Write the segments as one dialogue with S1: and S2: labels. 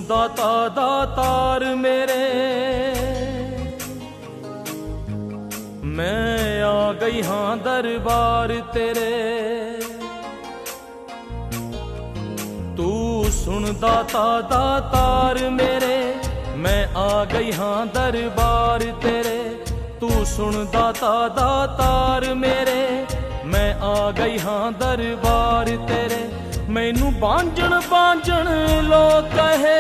S1: दाता दातार मेरे, मैं आ गई हाँ दरबार तेरे। तू सुन दाता दातार मेरे, मैं आ गई हाँ दरबार तेरे। तू सुन दाता दातार मेरे, मैं आ गई हाँ दरबार तेरे। मैनू बांझण बांझण लोग कहे,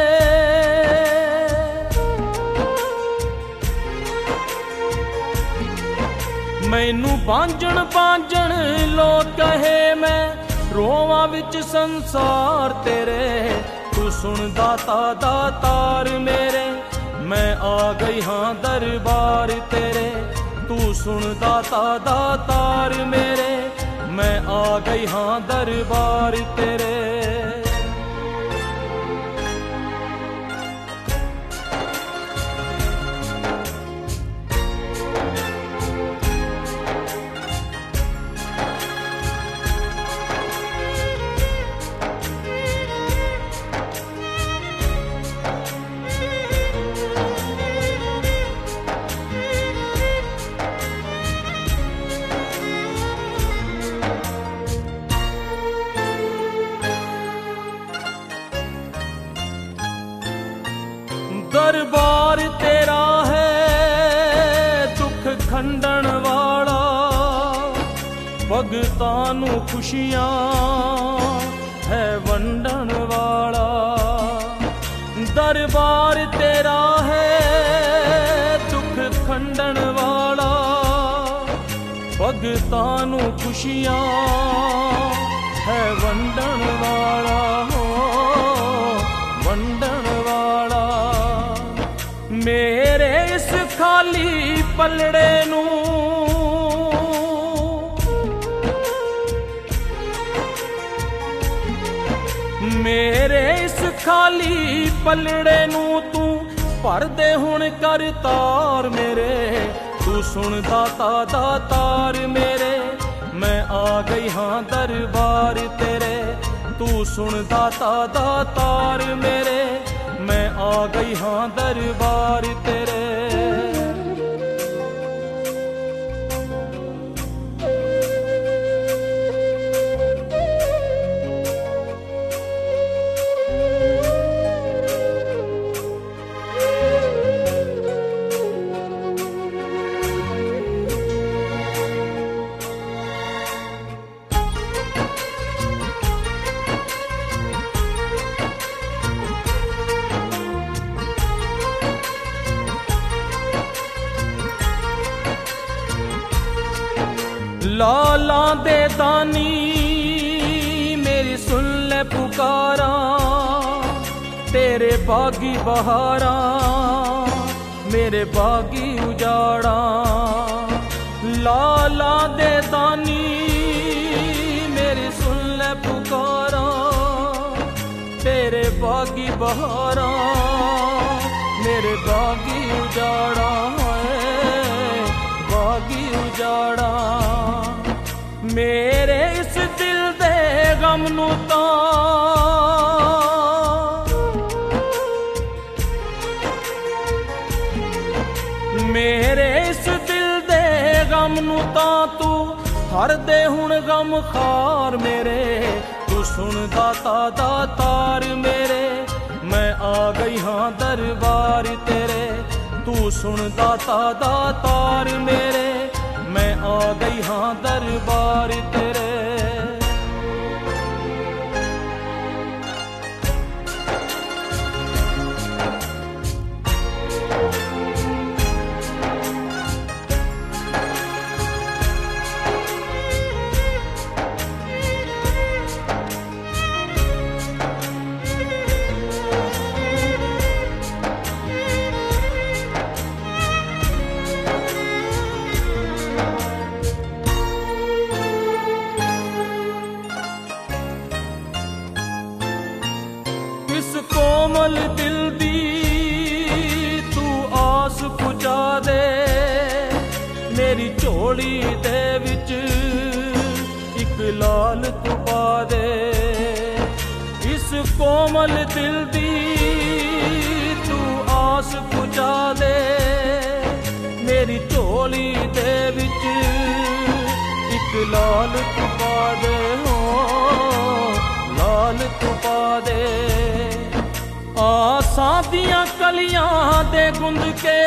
S1: मैनू बांझण बांझण लोग कहे, मैं रोवां विच संसार तेरे। तू सुन दाता दातार मेरे, मैं आ गई हाँ दरबार तेरे। तू सुन दाता दातार मेरे, मैं आ गई हाँ दरबार तेरे। दरबार तेरा है दुख खंडन वाला, भगतां नू खुशियां है वंडन वाला। दरबार तेरा है दुख खंडन वाला, भगतां नू खुशियां है वंडन वाला, हो वंडन वाला। मेरे इस खाली पलड़े नू मेरे इस खाली पलड़े नू तू भर दे हुण कर तार मेरे। तू सुन दाता दातार मेरे, मैं आ गई हाँ दरबार तेरे। तू सुन दाता दातार मेरे, मैं आ गई हाँ दरबार तेरे। लाला दे दानी मेरी सुन ले पुकारा, तेरे बागी बहारा मेरे बागी उजाड़ा। लाला दे दानी मेरी सुन ले पुकारा, तेरे बागी बहारा मेरे बागी उजाड़ा, बागी उजाड़ा। मेरे इस दिल दे गम नू तां मेरे इस दिल दे गम नू तां तू हर दे हुण गम खार मेरे। तू सुन दाता दातार मेरे, मैं आ गई हाँ दरबार तेरे। तू सुन दाता दातार मेरे, मैं आ गई हाँ दरबार तेरे। कोमल दिल दी तू आस पुचा दे, मेरी झोली दे विच इक लाल तू पा दे। इस कोमल दिल दी ਤੂੰ ਪਾ ਦੇ ਹੋ, ਲਾਲ ਤੂੰ ਪਾ ਦੇ। ਆਸਾਂ ਦੀਆਂ ਕਲੀਆਂ ਦੇ ਗੁੰਦ ਕੇ,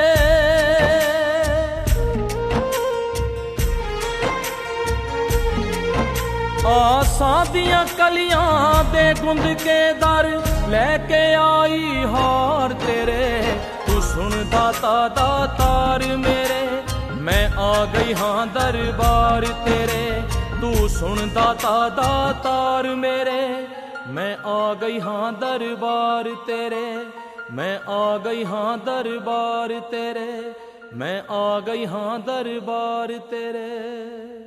S1: ਆਸਾਂ ਦੀਆਂ ਕਲੀਆਂ ਦੇ ਗੁੰਦ ਕੇ ਦਰ ਲੈ ਕੇ ਆਈ ਹਾਰ ਤੇਰੇ। ਤੂੰ ਸੁਣ ਦਾਤਾ ਦਾਤਾਰ ਮੇਰੇ, ਮੈਂ ਆ ਗਈ ਹਾਂ ਦਰਬਾਰ ਤੇਰੇ। ਤੂੰ ਸੁਣ ਦਾਤਾ ਦਾਤਾਰ ਮੇਰੇ, ਮੈਂ ਆ ਗਈ ਹਾਂ ਦਰਬਾਰ ਤੇਰੇ। ਮੈਂ ਆ ਗਈ ਹਾਂ ਦਰਬਾਰ ਤੇਰੇ, ਮੈਂ ਆ ਗਈ ਹਾਂ ਦਰਬਾਰ ਤੇਰੇ।